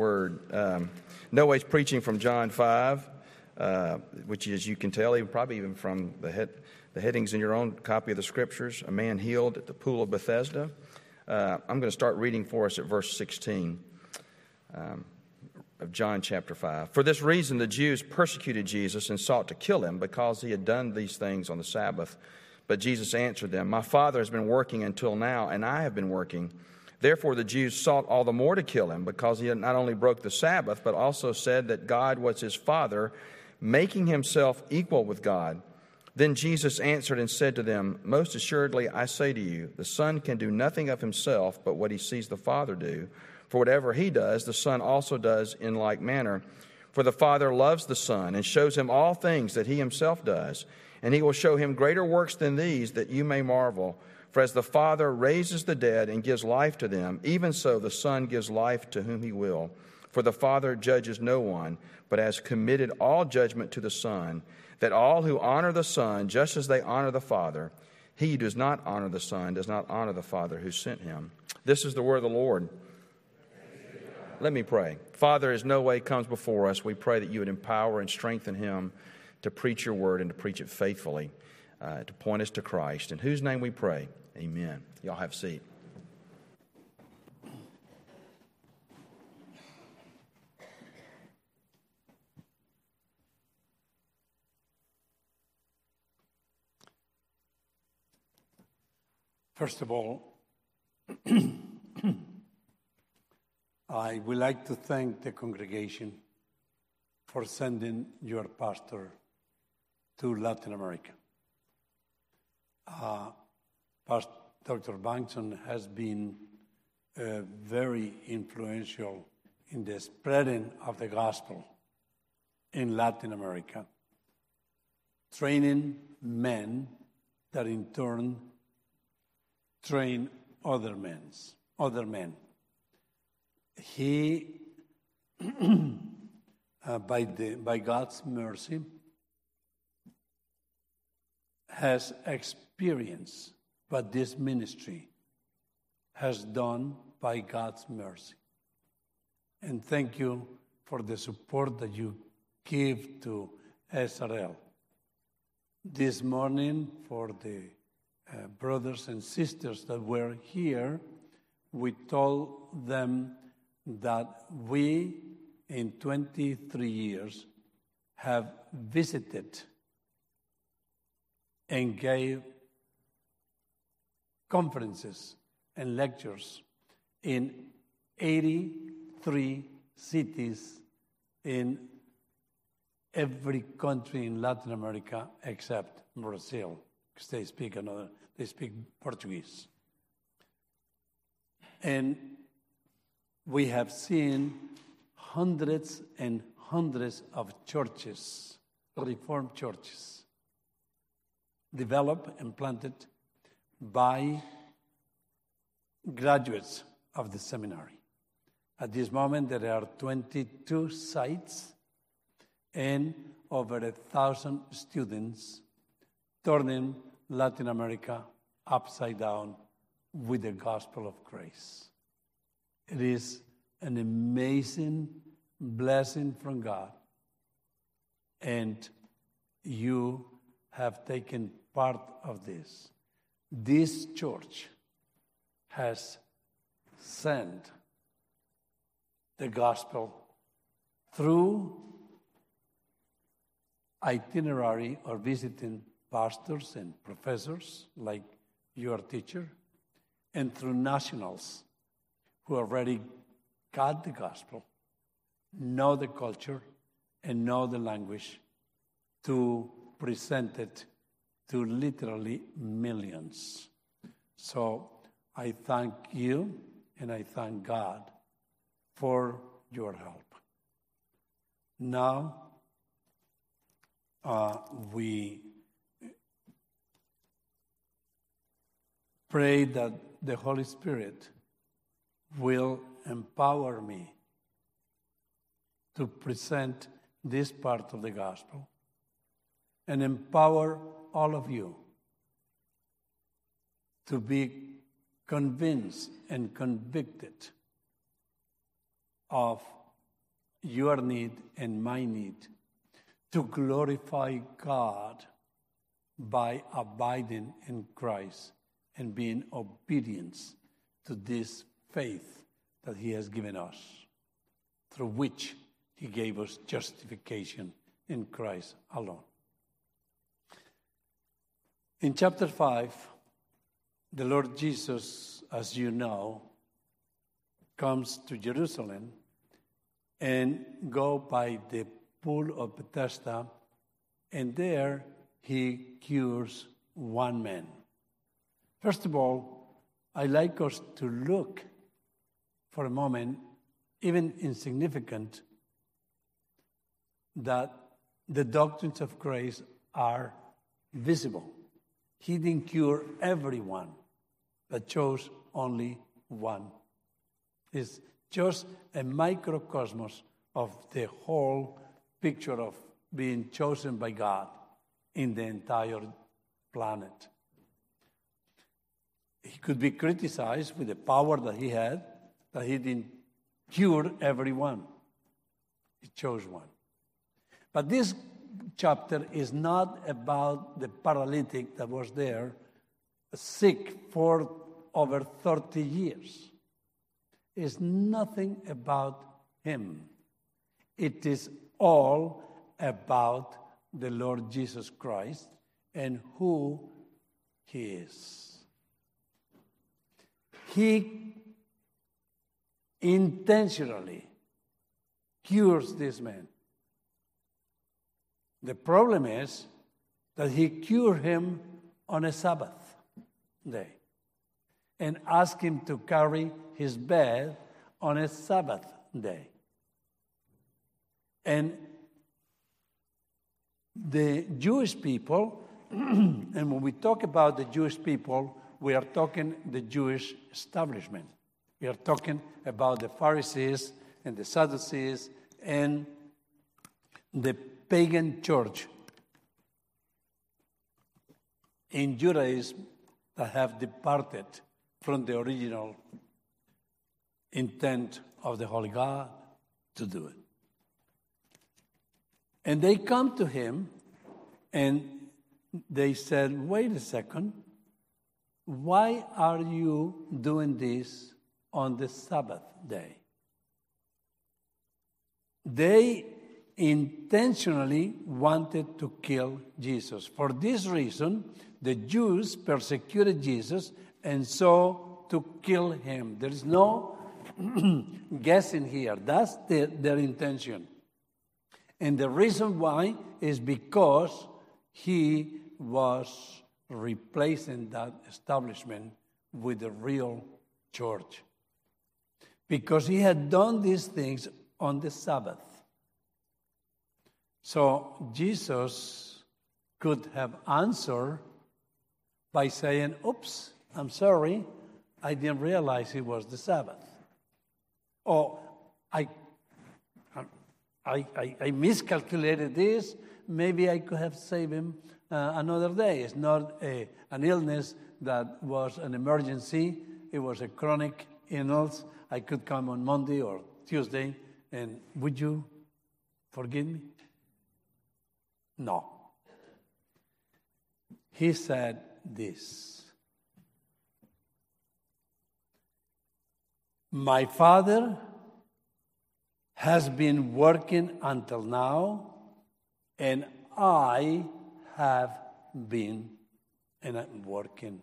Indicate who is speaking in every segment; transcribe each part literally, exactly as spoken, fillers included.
Speaker 1: Word. Um, Noah's preaching from John five, uh, which, as you can tell, even probably even from the, head, the headings in your own copy of the Scriptures, a man healed at the pool of Bethesda. Uh, I'm going to start reading for us at verse sixteen um, of John chapter five. For this reason, the Jews persecuted Jesus and sought to kill him because he had done these things on the Sabbath. But Jesus answered them, "My Father has been working until now, and I have been working." Therefore the Jews sought all the more to kill him, because he had not only broke the Sabbath, but also said that God was his Father, making himself equal with God. Then Jesus answered and said to them, "Most assuredly I say to you, the Son can do nothing of himself but what he sees the Father do. For whatever he does, the Son also does in like manner. For the Father loves the Son and shows him all things that he himself does. And he will show him greater works than these, that you may marvel. For as the Father raises the dead and gives life to them, even so the Son gives life to whom he will. For the Father judges no one, but has committed all judgment to the Son, that all who honor the Son, just as they honor the Father, he who does not honor the Son does not honor the Father who sent him." This is the word of the Lord. Let me pray. Father, as no way comes before us, we pray that you would empower and strengthen him to preach your word and to preach it faithfully, uh, to point us to Christ. In whose name we pray. Amen. Y'all have a seat.
Speaker 2: First of all, I would like to thank the congregation for sending your pastor to Latin America. Uh, Pastor Doctor Bankson has been uh, very influential in the spreading of the gospel in Latin America, training men that in turn train other men. Other men. He, uh, by the by God's mercy, has experienced what this ministry has done by God's mercy. And thank you for the support that you give to S R L. This morning, for the uh, brothers and sisters that were here, we told them that we, in twenty-three years, have visited and gave conferences and lectures in eighty-three cities in every country in Latin America except Brazil, because they speak another, they speak Portuguese. And we have seen hundreds and hundreds of churches, Reformed churches, developed and planted by graduates of the seminary. At this moment, there are twenty-two sites and over a thousand students turning Latin America upside down with the gospel of grace. It is an amazing blessing from God, and you have taken part of this. This church has sent the gospel through itinerary or visiting pastors and professors like your teacher, and through nationals who already got the gospel, know the culture, and know the language to present it to literally millions. So I thank you and I thank God for your help. Now, uh, we pray that the Holy Spirit will empower me to present this part of the gospel and empower all of you to be convinced and convicted of your need and my need to glorify God by abiding in Christ and being obedient to this faith that he has given us, through which he gave us justification in Christ alone. In chapter five, the Lord Jesus, as you know, comes to Jerusalem and go by the pool of Bethesda, and there he cures one man. First of all, I'd like us to look for a moment, even insignificant, that the doctrines of grace are visible. He didn't cure everyone, but chose only one. It's just a microcosmos of the whole picture of being chosen by God in the entire planet. He could be criticized with the power that he had, that he didn't cure everyone. He chose one. But this chapter is not about the paralytic that was there, sick for over thirty years. It's nothing about him. It is all about the Lord Jesus Christ and who he is. He intentionally cures this man. The problem is that he cured him on a Sabbath day and asked him to carry his bed on a Sabbath day. And the Jewish people, and when we talk about the Jewish people, we are talking the Jewish establishment. We are talking about the Pharisees and the Sadducees and the pagan church in Judaism that have departed from the original intent of the Holy God to do it. And they come to him and they said, wait a second, why are you doing this on the Sabbath day? They intentionally wanted to kill Jesus. For this reason, the Jews persecuted Jesus and sought to kill him. There is no guessing here. That's the, their intention. And the reason why is because he was replacing that establishment with the real church. Because he had done these things on the Sabbath. So Jesus could have answered by saying, oops, I'm sorry, I didn't realize it was the Sabbath. Or I, I, I, I miscalculated this, maybe I could have saved him uh, another day. It's not a, an illness that was an emergency, it was a chronic illness. I could come on Monday or Tuesday, and would you forgive me? No. He said this. My Father has been working until now, and I have been and I'm working.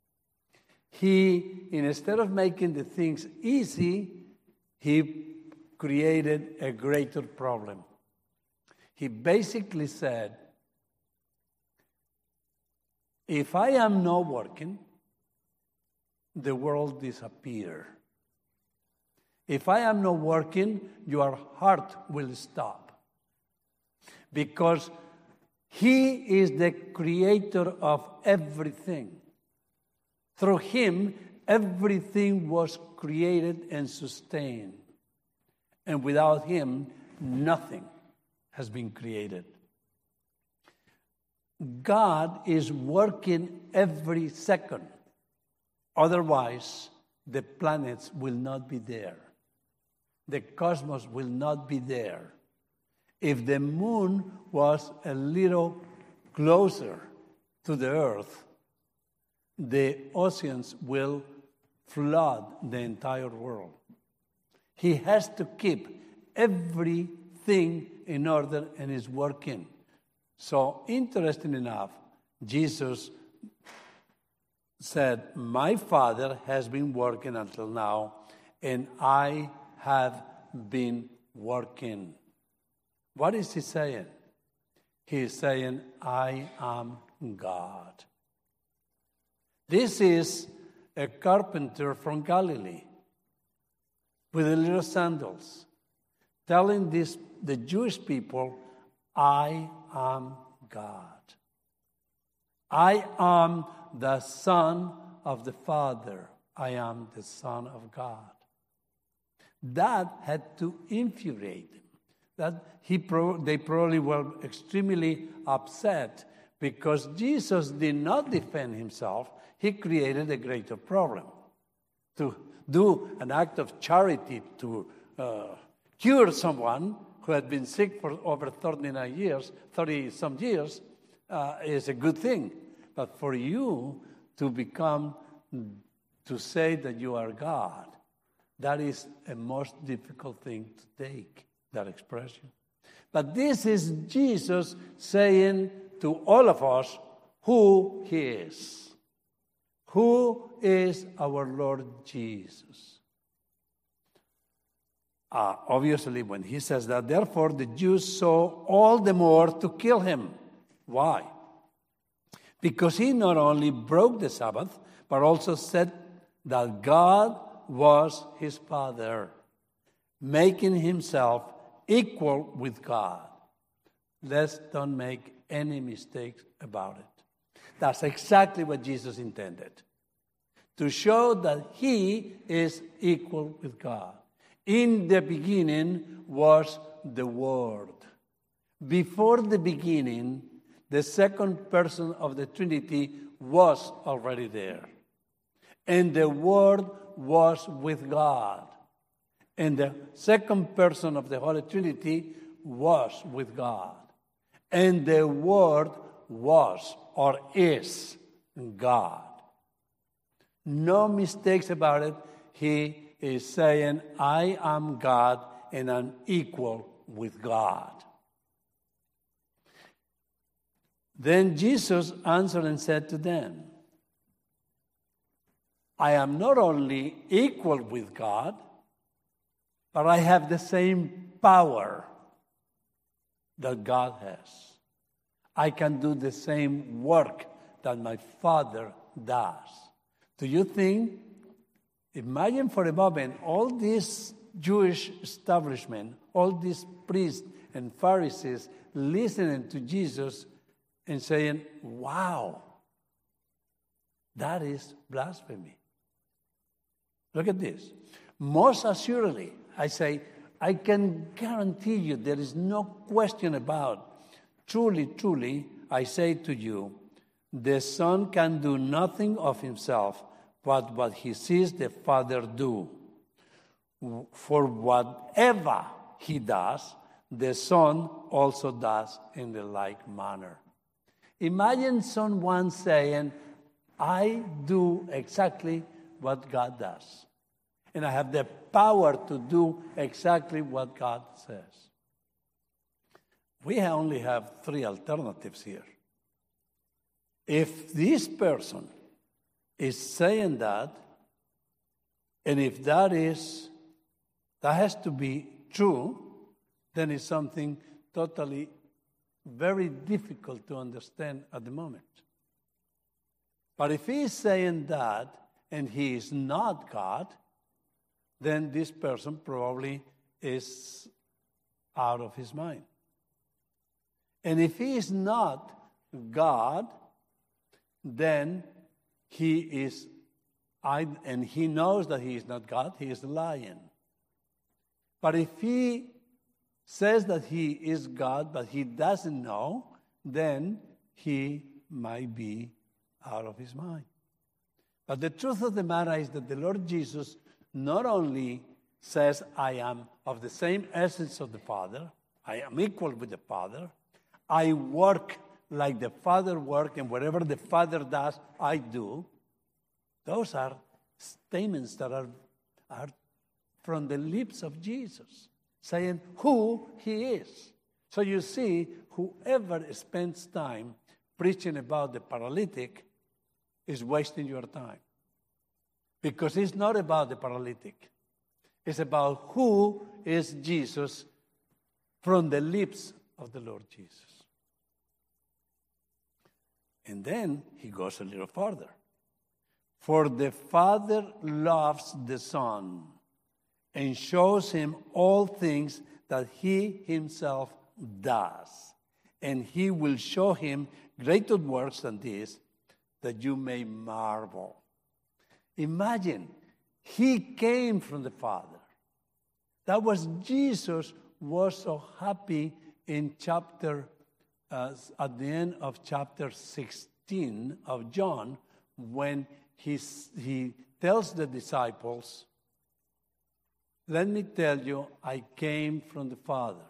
Speaker 2: He, instead of making the things easy, he created a greater problem. He basically said, if I am not working, the world disappears. If I am not working, your heart will stop. Because he is the creator of everything. Through him, everything was created and sustained. And without him, nothing has been created. God is working every second. Otherwise, the planets will not be there. the cosmos will not be there. If the moon was a little closer to the earth, the oceans will flood the entire world. He has to keep everything in order and is working. So, interesting enough, Jesus said, my Father has been working until now, and I have been working. What is he saying? He is saying, I am God. This is a carpenter from Galilee with the little sandals, telling this, the Jewish people, I am God. I am the Son of the Father. I am the Son of God. That had to infuriate them. That he pro- they probably were extremely upset because Jesus did not defend himself. He created a greater problem. To do an act of charity to uh, cure someone who had been sick for over thirty-nine years, thirty-some years, uh, is a good thing. But for you to become, to say that you are God, that is a most difficult thing to take, that expression. But this is Jesus saying to all of us who he is. Who is our Lord Jesus? Uh, obviously, when he says that, therefore the Jews sought all the more to kill him. Why? Because he not only broke the Sabbath, but also said that God was his Father, making himself equal with God. Let's don't make any mistakes about it. That's exactly what Jesus intended, to show that he is equal with God. In the beginning was the Word. Before the beginning, the second person of the Trinity was already there. And the Word was with God. And the second person of the Holy Trinity was with God. And the Word was or is God. No mistakes about it. He is saying, I am God and I'm equal with God. Then Jesus answered and said to them, I am not only equal with God, but I have the same power that God has. I can do the same work that my Father does. Do you think, imagine for a moment, all this Jewish establishment, all these priests and Pharisees listening to Jesus and saying, wow, that is blasphemy. Look at this. Most assuredly, I say, I can guarantee you there is no question about, truly, truly, I say to you, the Son can do nothing of himself but what he sees the Father do. For whatever he does, the Son also does in the like manner. Imagine someone saying, I do exactly what God does. And I have the power to do exactly what God says. We only have three alternatives here. If this person is saying that, and if that is, that has to be true, then it's something totally very difficult to understand at the moment. But if he is saying that, and he is not God, then this person probably is out of his mind. And if he is not God, then he is, and he knows that he is not God, he is lying. But if he says that he is God, but he doesn't know, then he might be out of his mind. But the truth of the matter is that the Lord Jesus not only says, I am of the same essence of the Father. I am equal with the Father. I work like the Father works, and whatever the Father does, I do. Those are statements that are, are from the lips of Jesus, saying who he is. So you see, whoever spends time preaching about the paralytic is wasting your time. Because it's not about the paralytic. It's about who is Jesus from the lips of the Lord Jesus. And then he goes a little further. For the Father loves the Son and shows him all things that he himself does. And he will show him greater works than this, that you may marvel. Imagine, he came from the Father. That was Jesus was so happy in chapter, uh, at the end of chapter sixteen of John, when he, he tells the disciples, let me tell you, I came from the Father.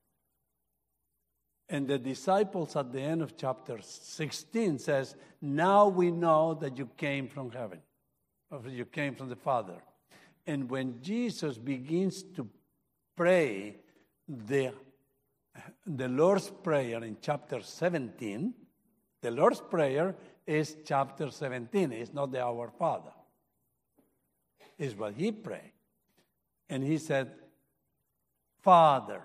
Speaker 2: And the disciples at the end of chapter sixteen says, now we know that you came from heaven, or you came from the Father. And when Jesus begins to pray the, the Lord's Prayer in chapter seventeen, the Lord's Prayer is chapter seventeen. It's not the Our Father. It's what he prayed. And he said, Father,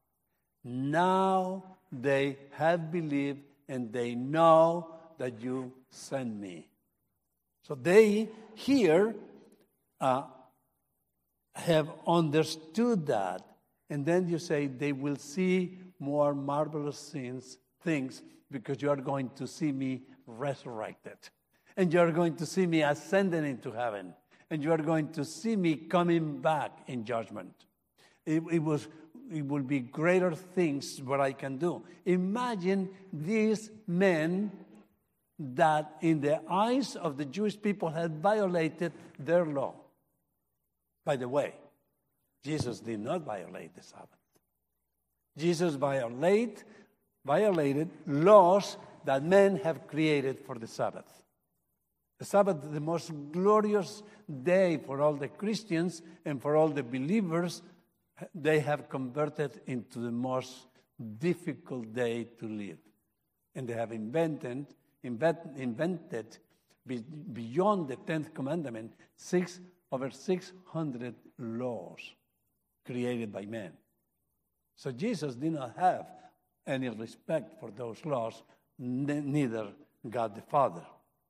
Speaker 2: now they have believed and they know that you sent me. So they here uh, have understood that. And then you say they will see more marvelous things, things because you are going to see me resurrected. And you are going to see me ascending into heaven. And you are going to see me coming back in judgment. It, it was, it will be greater things what I can do. Imagine these men that in the eyes of the Jewish people had violated their law. By the way, Jesus did not violate the Sabbath. Jesus violate, violated laws that men have created for the Sabbath. The Sabbath is the most glorious day for all the Christians and for all the believers. They have converted into the most difficult day to live. And they have invented, invent, invented be, beyond the tenth commandment, six, over six hundred laws created by men. So Jesus did not have any respect for those laws, neither God the Father.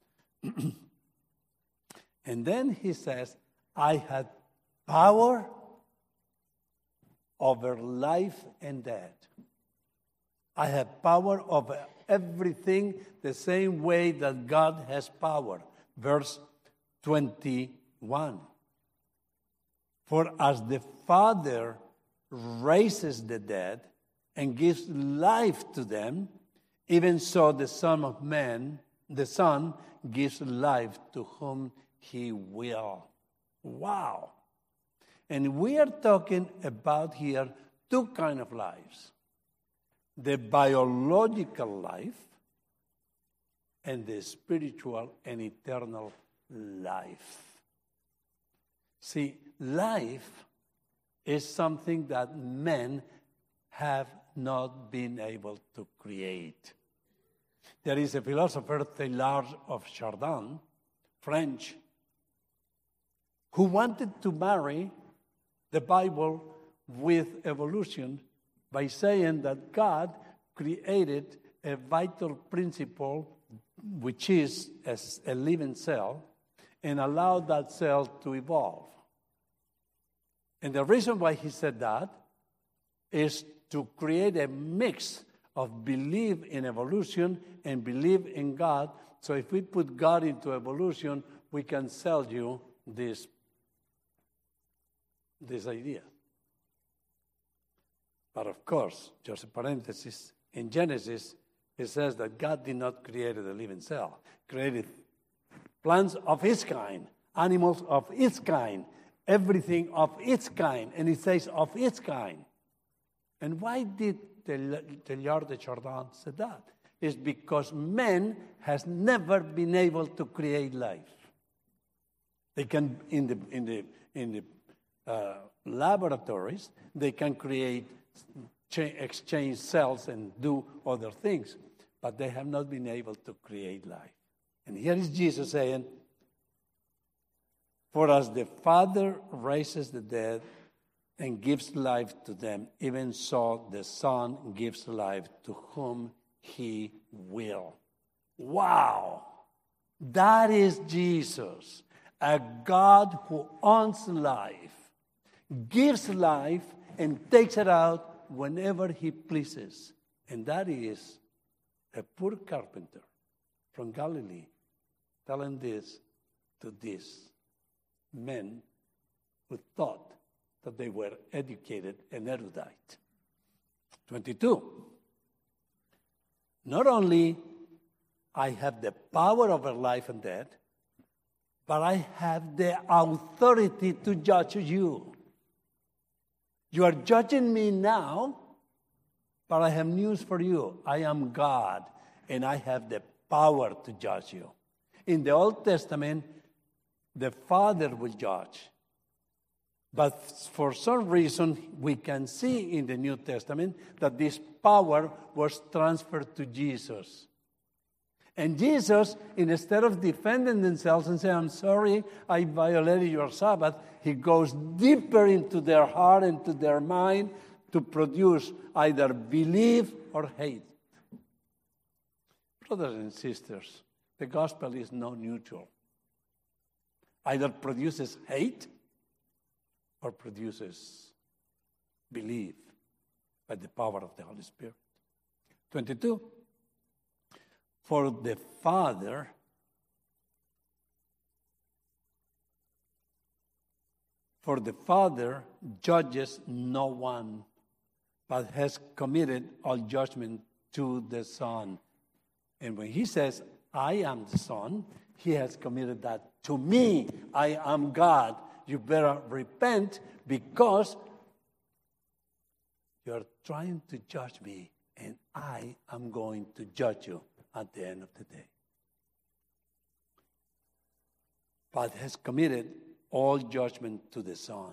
Speaker 2: And then he says, I had power over life and death. I have power over everything the same way that God has power. Verse twenty-one. For as the Father raises the dead and gives life to them, even so the Son of Man, the Son, gives life to whom he will. Wow. And we are talking about here two kinds of lives. The biological life and the spiritual and eternal life. See, life is something that men have not been able to create. There is a philosopher, Teilhard of Chardin, French, who wanted to marry the Bible with evolution by saying that God created a vital principle, which is a living cell, and allowed that cell to evolve. And the reason why he said that is to create a mix of belief in evolution and belief in God. So if we put God into evolution, we can sell you this, this idea. But of course, just a parenthesis, in Genesis, it says that God did not create a living cell. Created plants of its kind, animals of its kind, everything of its kind. And it says of its kind. And why did Teilhard de Chardin say that? It's because man has never been able to create life. They can, in the, in the, in the uh, laboratories, they can create, cha- exchange cells and do other things. But they have not been able to create life. And here is Jesus saying, for as the Father raises the dead and gives life to them, even so the Son gives life to whom he will. Wow! That is Jesus, a God who owns life, gives life, and takes it out whenever he pleases. And that is a poor carpenter from Galilee telling this to these men who thought that they were educated and erudite. twenty-two. Not only I have the power over life and death, but I have the authority to judge you. You are judging me now, but I have news for you. I am God, and I have the power to judge you. In the Old Testament, the Father will judge. But for some reason, we can see in the New Testament that this power was transferred to Jesus. And Jesus, instead of defending themselves and saying, I'm sorry, I violated your Sabbath, he goes deeper into their heart, into their mind, to produce either belief or hate. Brothers and sisters, the gospel is not neutral. Either produces hate or produces belief by the power of the Holy Spirit. twenty-two. For the Father for the Father judges no one, but has committed all judgment to the Son. And when he says, I am the Son, he has committed that to me. I am God. You better repent because you're trying to judge me, and I am going to judge you at the end of the day. But has committed all judgment to the Son,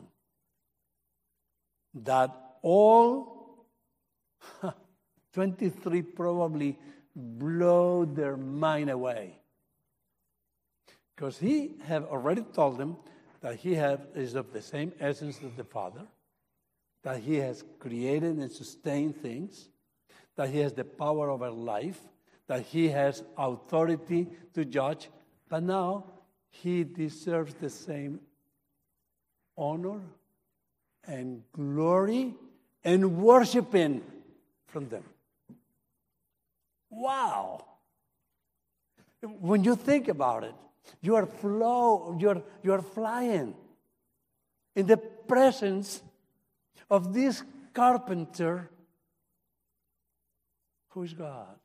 Speaker 2: that all, twenty-three probably blow their mind away. Because he have already told them that he have, is of the same essence as the Father, that he has created and sustained things, that he has the power over life, that he has authority to judge, but now he deserves the same honor and glory and worshiping from them. Wow! When you think about it, you are flow, you're you're flying in the presence of this carpenter who is God.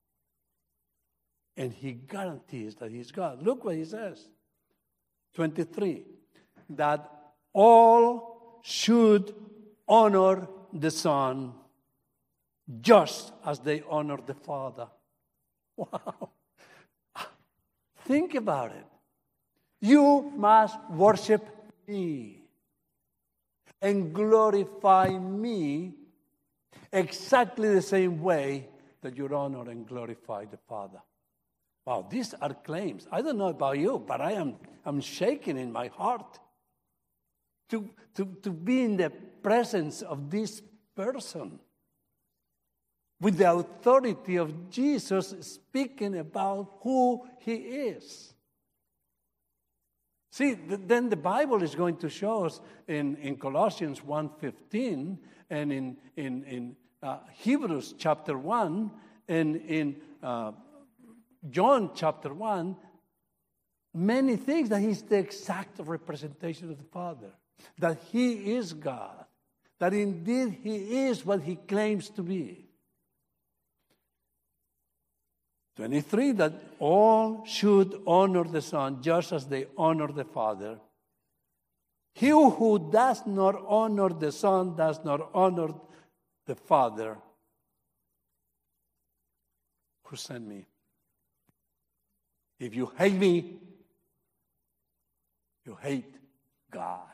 Speaker 2: And he guarantees that he's God. Look what he says. twenty-three. That all should honor the Son just as they honor the Father. Wow. Think about it. You must worship me and glorify me exactly the same way that you honor and glorify the Father. Wow, these are claims. I don't know about you, but I am I'm shaking in my heart to, to, to be in the presence of this person with the authority of Jesus speaking about who he is. See, then the Bible is going to show us in, in Colossians one fifteen and in, in, in uh, Hebrews chapter one and in uh, John chapter one, many things that he's the exact representation of the Father, that he is God, that indeed he is what he claims to be. twenty-three, that all should honor the Son just as they honor the Father. He who does not honor the Son does not honor the Father who sent me. If you hate me, you hate God.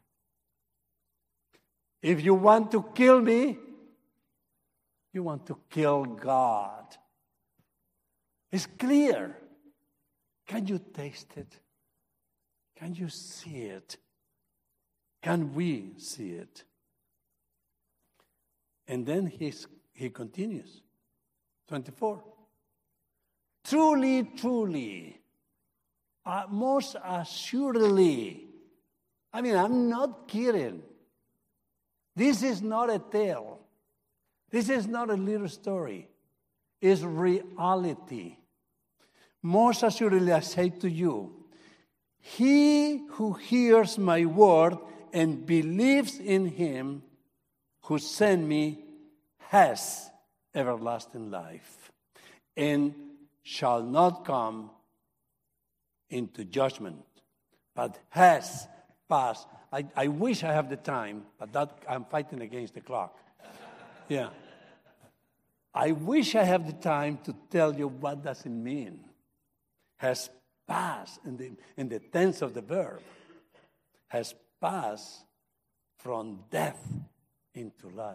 Speaker 2: If you want to kill me, you want to kill God. It's clear. Can you taste it? Can you see it? Can we see it? And then he's, he continues. twenty-four. Truly, truly, uh, most assuredly. I mean, I'm not kidding. This is not a tale. This is not a little story. It's reality. Most assuredly, I say to you, he who hears my word and believes in him who sent me has everlasting life and shall not come into judgment, but has passed. I, I wish I have the time, but that I'm fighting against the clock. Yeah. I wish I have the time to tell you what does it mean. Has passed, in the, in the tense of the verb, has passed from death into life.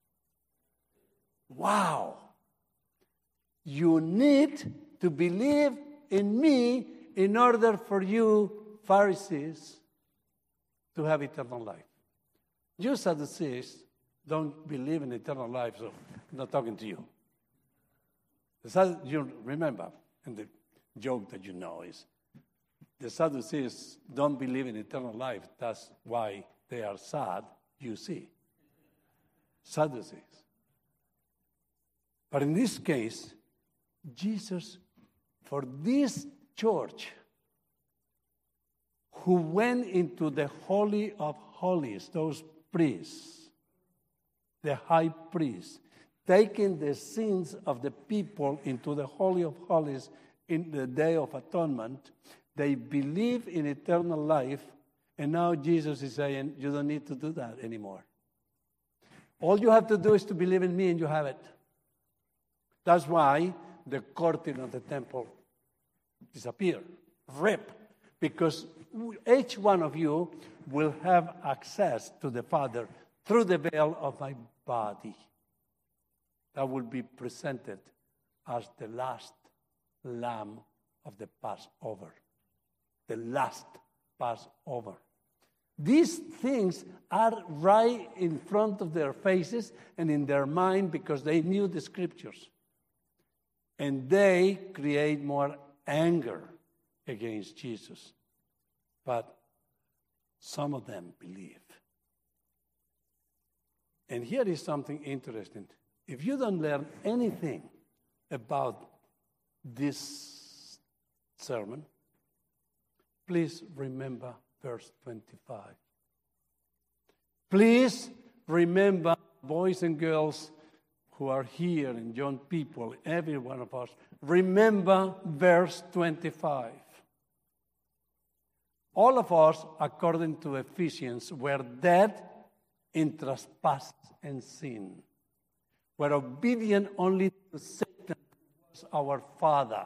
Speaker 2: Wow. You need to believe in me in order for you, Pharisees, to have eternal life. You Sadducees don't believe in eternal life, so I'm not talking to you. The, you remember, and the joke that you know is, the Sadducees don't believe in eternal life. That's why they are sad, you see. Sadducees. But in this case, Jesus, for this church, who went into the Holy of Holies, those priests, the high priest, taking the sins of the people into the Holy of Holies in the Day of Atonement, they believe in eternal life, and now Jesus is saying, you don't need to do that anymore. All you have to do is to believe in me, and you have it. That's why the curtain of the temple disappeared, ripped, because each one of you will have access to the Father through the veil of my body. That will be presented as the last lamb of the Passover. The last Passover. These things are right in front of their faces and in their mind because they knew the scriptures. And they create more anger against Jesus. But some of them believe. And here is something interesting. If you don't learn anything about this sermon, please remember verse twenty-five. Please remember, boys and girls who are here, and young people, every one of us, remember verse twenty-five. All of us, according to Ephesians, were dead in trespasses and sin. Were obedient only to Satan, who was our father.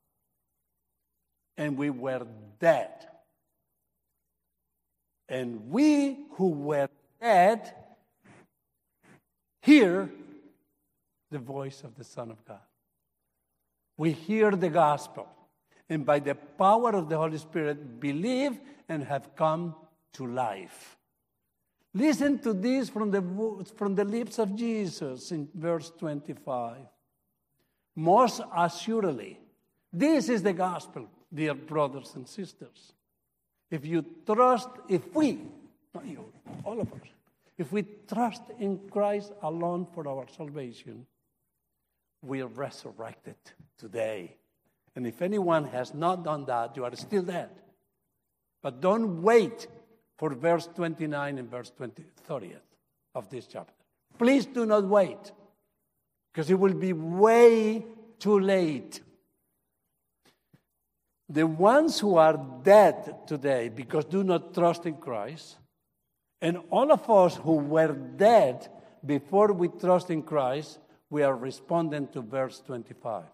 Speaker 2: And we were dead. And we who were dead hear the voice of the Son of God. We hear the gospel. And by the power of the Holy Spirit, believe and have come to life. Listen to this from the, from the lips of Jesus in verse twenty-five. Most assuredly, this is the gospel, dear brothers and sisters. If you trust, if we, not you, all of us, if we trust in Christ alone for our salvation, we are resurrected today. And if anyone has not done that, you are still dead. But don't wait for verse twenty-nine and verse thirty of this chapter. Please do not wait, because it will be way too late. The ones who are dead today because do not trust in Christ And all of us who were dead before we trust in Christ, we are responding to verse twenty-five.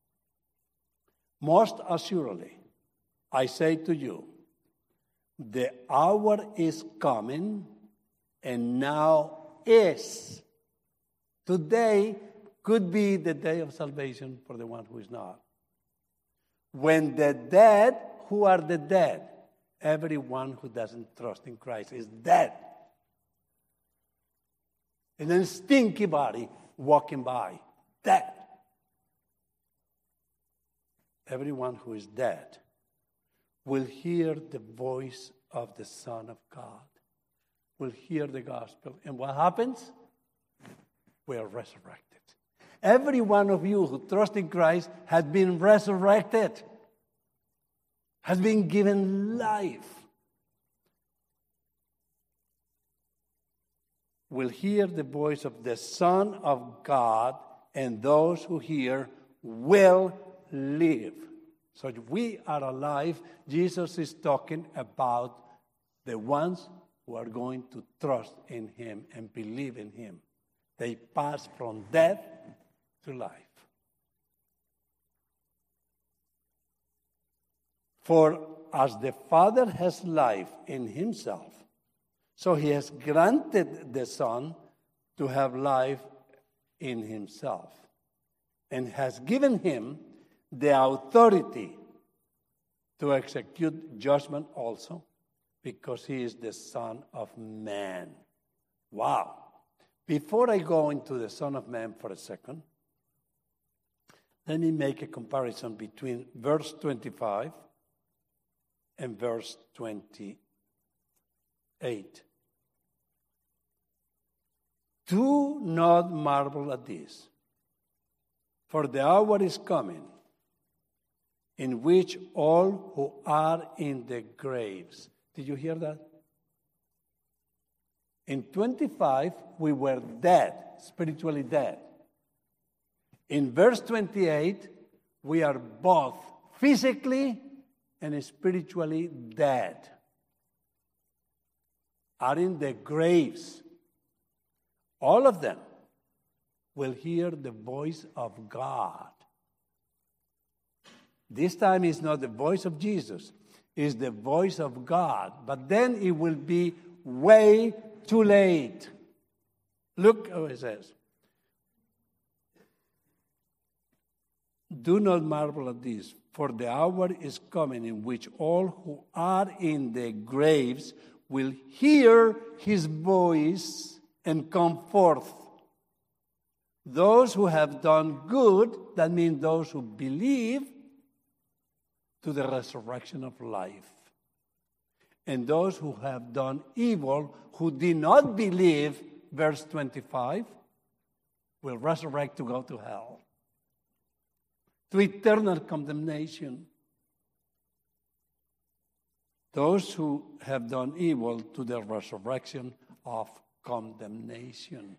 Speaker 2: Most assuredly, I say to you, the hour is coming, and now is. Today could be the day of salvation for the one who is not. When the dead, who are the dead? Everyone who doesn't trust in Christ is dead. And then stinky body walking by, dead. Everyone who is dead will hear the voice of the Son of God, will hear the gospel. And what happens? We are resurrected. Every one of you who trusts in Christ has been resurrected, has been given life. Will hear the voice of the Son of God, and those who hear will live. So if we are alive, Jesus is talking about the ones who are going to trust in him and believe in him. They pass from death to life. For as the Father has life in himself, so he has granted the Son to have life in himself, and has given him the authority to execute judgment also, because he is the Son of Man. Wow. Before I go into the Son of Man for a second, let me make a comparison between verse twenty-five and verse twenty-eight. Do not marvel at this, for the hour is coming in which all who are in the graves. Did you hear that? In twenty-five, we were dead, spiritually dead. In verse twenty-eight, we are both physically and spiritually dead, are in the graves. All of them will hear the voice of God. This time it's not the voice of Jesus, it's the voice of God. But then it will be way too late. Look how it says. Do not marvel at this, for the hour is coming in which all who are in the graves will hear his voice and come forth. Those who have done good, that means those who believe, to the resurrection of life. And those who have done evil, who did not believe, verse twenty-five, will resurrect to go to hell, to eternal condemnation. Those who have done evil, to the resurrection of condemnation.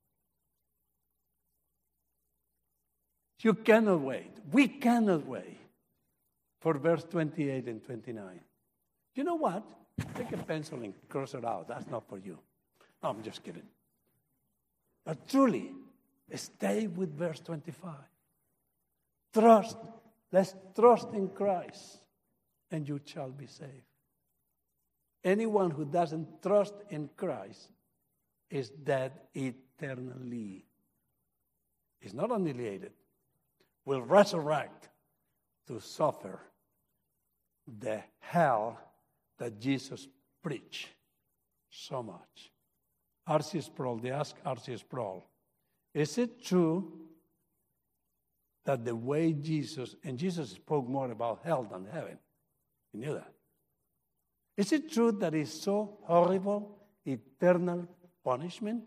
Speaker 2: You cannot wait. We cannot wait for verse twenty-eight and twenty-nine. You know what? Take a pencil and cross it out. That's not for you. No, I'm just kidding. But truly, stay with verse twenty-five. Trust. Let's trust in Christ, and you shall be saved. Anyone who doesn't trust in Christ is dead eternally. Is not annihilated. Will resurrect to suffer the hell that Jesus preached so much. R C Sproul, they asked R C Sproul, is it true that the way Jesus, and Jesus spoke more about hell than heaven. You knew that. Is it true that it's so horrible, eternal punishment?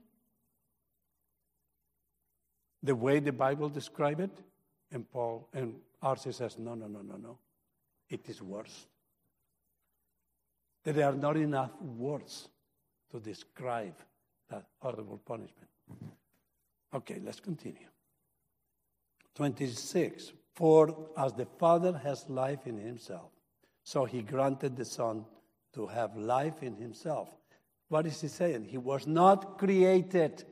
Speaker 2: The way the Bible describes it? And Paul, and R C says, no, no, no, no, no. It is worse. There are not enough words to describe that horrible punishment. Okay, let's continue. twenty-six, for as the Father has life in himself, so he granted the Son to have life in himself. What is he saying? He was not created.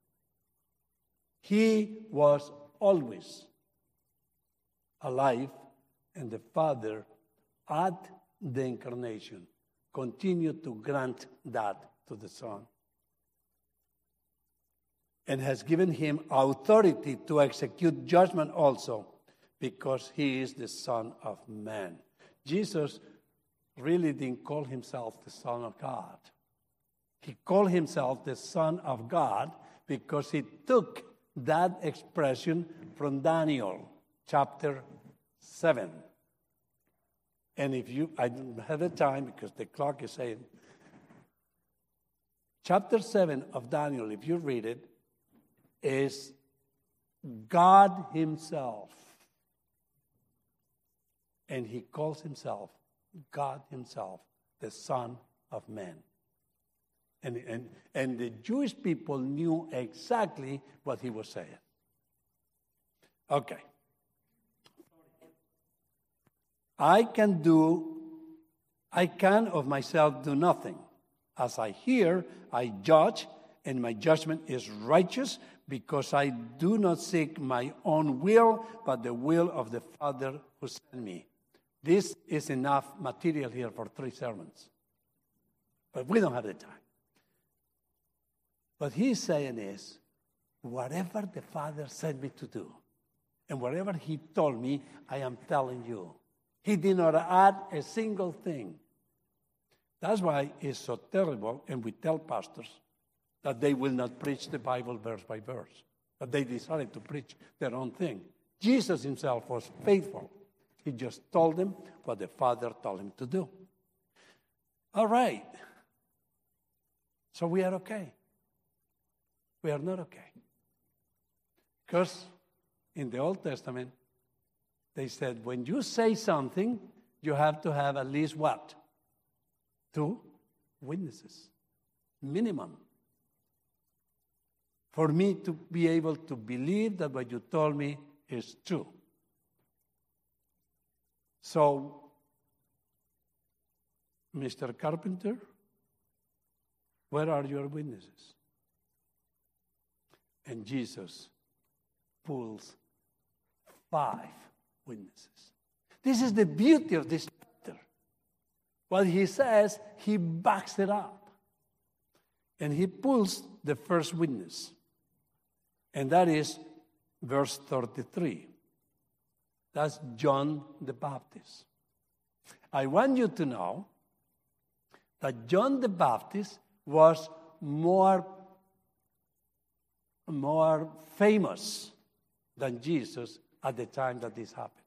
Speaker 2: He was always alive, and the Father, at the incarnation, continued to grant that to the Son, and has given him authority to execute judgment also, because he is the Son of Man. Jesus really didn't call himself the Son of God. He called himself the Son of God because he took that expression from Daniel chapter seven. And if you, I don't have the time because the clock is saying, chapter seven of Daniel, if you read it, is God himself. And he calls himself, God himself, the Son of Man. And, and, and the Jewish people knew exactly what he was saying. Okay. I can do, I can of myself do nothing. As I hear, I judge, and my judgment is righteous, because I do not seek my own will, but the will of the Father who sent me. This is enough material here for three sermons. But we don't have the time. What he's saying is, whatever the Father sent me to do, and whatever he told me, I am telling you. He did not add a single thing. That's why it's so terrible, and we tell pastors that they will not preach the Bible verse by verse, that they decided to preach their own thing. Jesus himself was faithful. He just told them what the Father told him to do. All right. So we are okay. We are not okay. Because in the Old Testament, they said, when you say something, you have to have at least what? Two witnesses. Minimum. For me to be able to believe that what you told me is true. So, Mister Carpenter, where are your witnesses? And Jesus pulls five witnesses. This is the beauty of this chapter. What he says, he backs it up. And he pulls the first witness. And that is verse thirty-three. That's John the Baptist. I want you to know that John the Baptist was more more famous than Jesus at the time that this happened.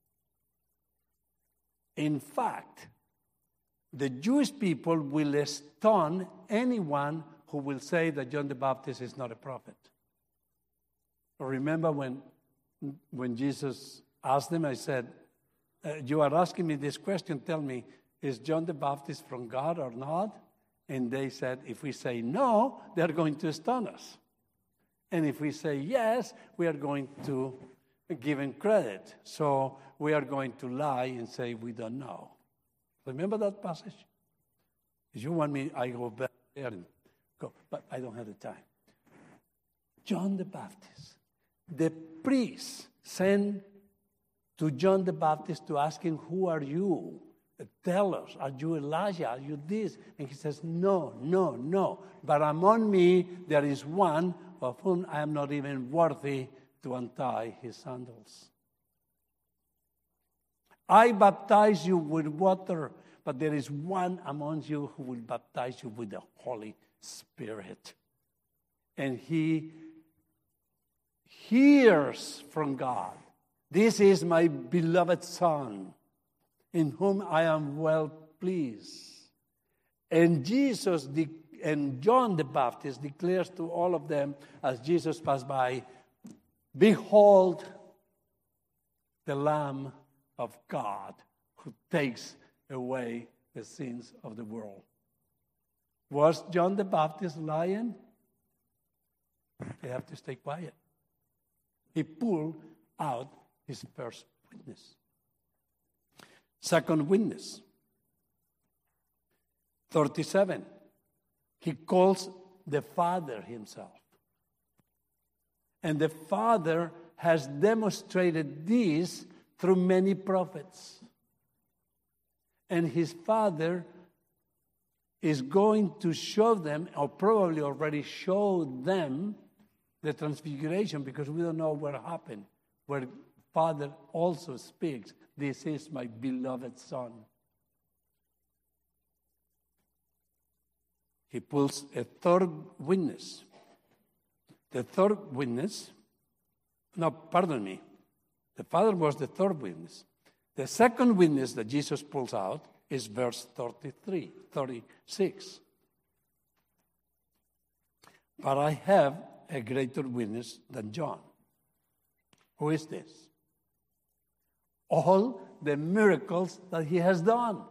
Speaker 2: In fact, the Jewish people will stone anyone who will say that John the Baptist is not a prophet. Remember when, when Jesus asked them, I said, uh, you are asking me this question, tell me, is John the Baptist from God or not? And they said, if we say no, they're going to stone us. And if we say yes, we are going to give him credit. So we are going to lie and say we don't know. Remember that passage? If you want me, I go back there and go. But I don't have the time. John the Baptist. The priest sent to John the Baptist to ask him, who are you? Tell us, are you Elijah? Are you this? And he says, no, no, no. But among me there is one of whom I am not even worthy to untie his sandals. I baptize you with water, but there is one among you who will baptize you with the Holy Spirit. And he hears from God, this is my beloved Son, in whom I am well pleased. And Jesus de- and John the Baptist declares to all of them as Jesus passed by, behold the Lamb of God who takes away the sins of the world. Was John the Baptist lying? They have to stay quiet. He pulled out his first witness. Second witness, thirty-seven. He calls the Father himself. And the Father has demonstrated this through many prophets. And his Father is going to show them, or probably already showed them, the transfiguration, because we don't know what happened, where Father also speaks, "This is my beloved Son." He pulls a third witness. The third witness, no, pardon me, the Father was the third witness. The second witness that Jesus pulls out is verse thirty-three, thirty-six. "But I have a greater witness than John." Who is this? All the miracles that he has done.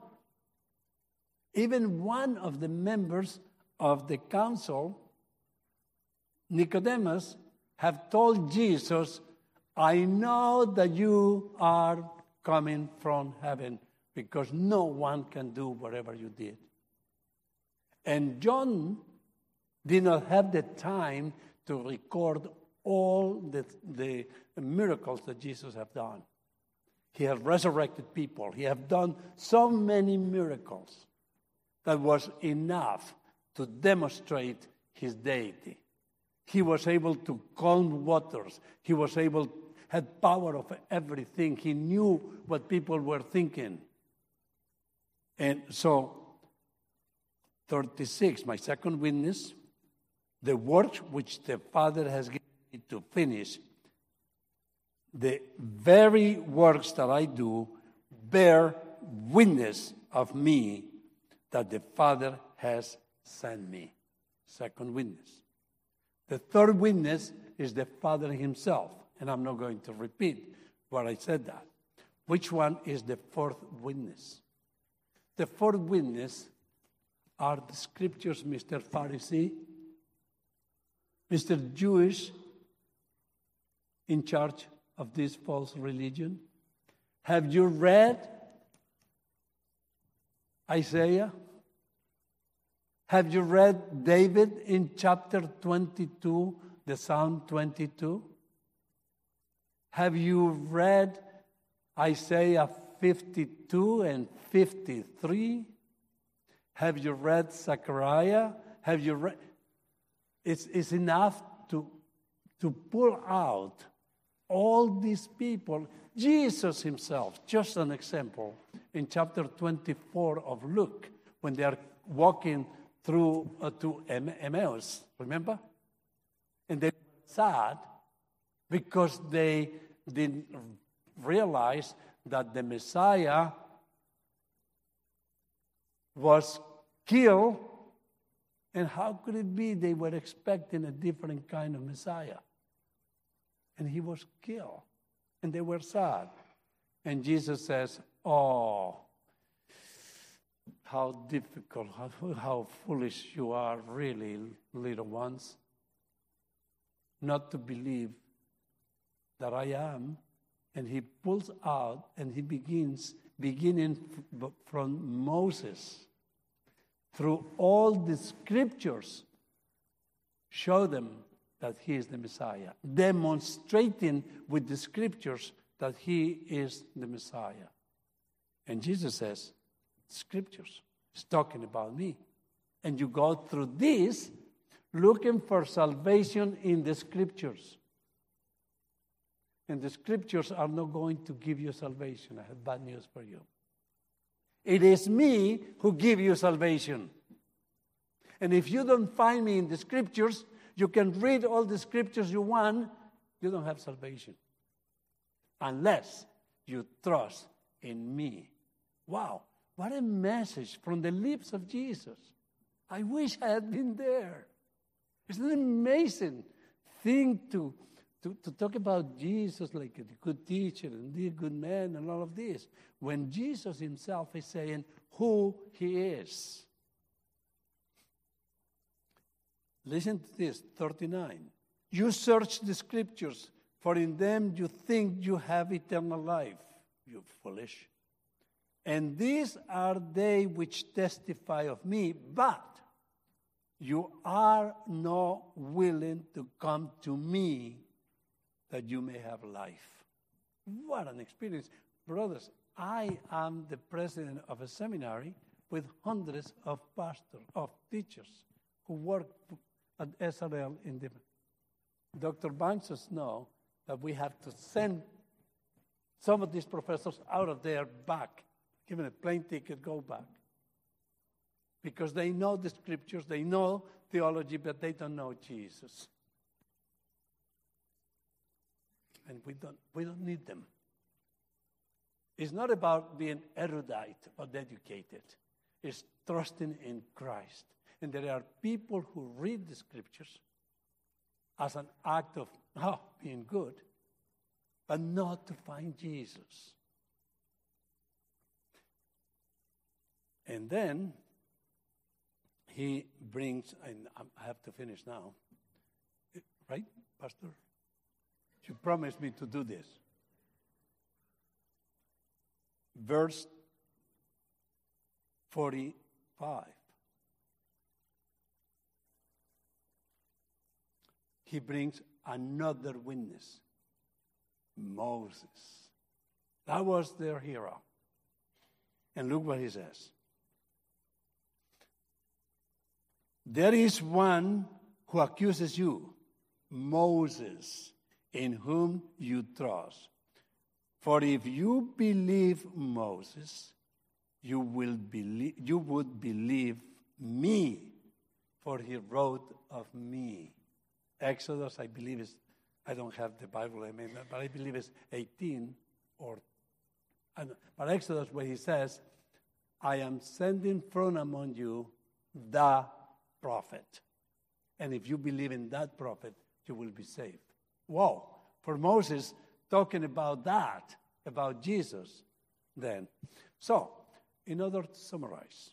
Speaker 2: Even one of the members of the council, Nicodemus, have told Jesus, "I know that you are coming from heaven, because no one can do whatever you did." And John did not have the time to record all the, the miracles that Jesus have done. He had resurrected people. He had done so many miracles that was enough to demonstrate his deity. He was able to calm waters. He was able, had power of everything. He knew what people were thinking. And so, thirty-six, my second witness, the work which the Father has given me to finish, the very works that I do bear witness of me that the Father has sent me. Second witness. The third witness is the Father himself. And I'm not going to repeat what I said that. Which one is the fourth witness? The fourth witness are the scriptures, Mister Pharisee, Mister Jewish in charge of this false religion. Have you read Isaiah? Have you read David in chapter twenty-two, the Psalm twenty-two? Have you read Isaiah fifty-two and fifty-three? Have you read Zechariah? Have you read? It's, it's enough to, to pull out all these people. Jesus himself, just an example, in chapter twenty-four of Luke, when they are walking through uh, to Emmaus, remember? And they were sad because they didn't realize that the Messiah was killed. And how could it be they were expecting a different kind of Messiah? And he was killed. And they were sad. And Jesus says, "Oh, how difficult, how, how foolish you are, really, little ones, not to believe that I am." And he pulls out and he begins, beginning from Moses, through all the scriptures, show them that he is the Messiah, demonstrating with the scriptures that he is the Messiah. And Jesus says, scriptures, it's talking about me. And you go through this looking for salvation in the scriptures. And the scriptures are not going to give you salvation. I have bad news for you. It is me who give you salvation. And if you don't find me in the scriptures, you can read all the scriptures you want, you don't have salvation. Unless you trust in me. Wow, what a message from the lips of Jesus. I wish I had been there. It's an amazing thing to, to, to talk about Jesus like a good teacher and a good man and all of this, when Jesus himself is saying who he is. Listen to this, thirty-nine. You search the scriptures, for in them you think you have eternal life, you foolish. And these are they which testify of me, but You are not willing to come to me that you may have life. What an experience. Brothers, I am the president of a seminary with hundreds of pastors, of teachers who work at S R L in the... Doctor Banks knows that we have to send some of these professors out of there back, give them a plane ticket, go back. Because they know the scriptures, they know theology, but they don't know Jesus. And we don't, we don't need them. It's not about being erudite or educated. It's trusting in Christ. And there are people who read the scriptures as an act of oh, being good, but not to find Jesus. And then he brings, and I have to finish now, right, Pastor? You promised me to do this. Verse forty-five. He brings another witness, Moses. That was their hero. And look what he says. There is one who accuses you, Moses, in whom you trust. For if you believe Moses, you will believe, you would believe me, for he wrote of me. Exodus, I believe is, I don't have the Bible, I mean, but I believe it's eighteen or, but Exodus where he says, I am sending from among you the prophet. And if you believe in that prophet, you will be saved. Wow. For Moses, talking about that, about Jesus, then. So, in order to summarize,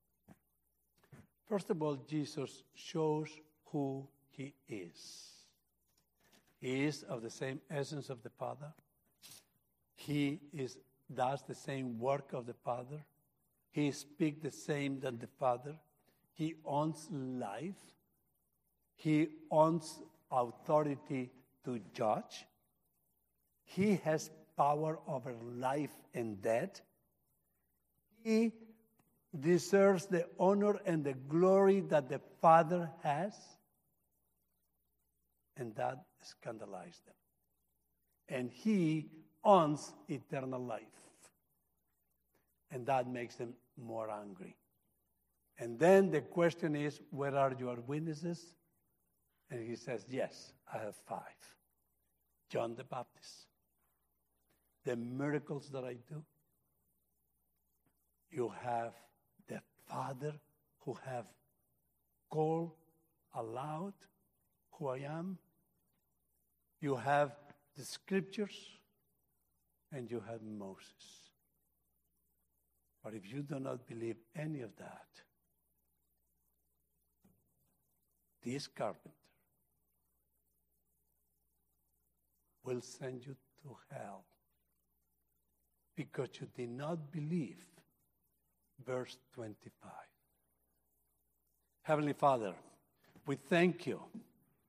Speaker 2: first of all, Jesus shows who he is. He is of the same essence of the Father. He is does the same work of the Father. He speaks the same than the Father. He owns life. He owns authority to judge. He has power over life and death. He deserves the honor and the glory that the Father has. And that scandalized them. And he owns eternal life. And that makes them more angry. And then the question is, where are your witnesses? And he says, yes, I have five. John the Baptist. The miracles that I do. You have the Father who have called aloud who I am. You have the scriptures, and you have Moses. But if you do not believe any of that, this carpenter will send you to hell because you did not believe. Verse twenty-five. Heavenly Father, we thank you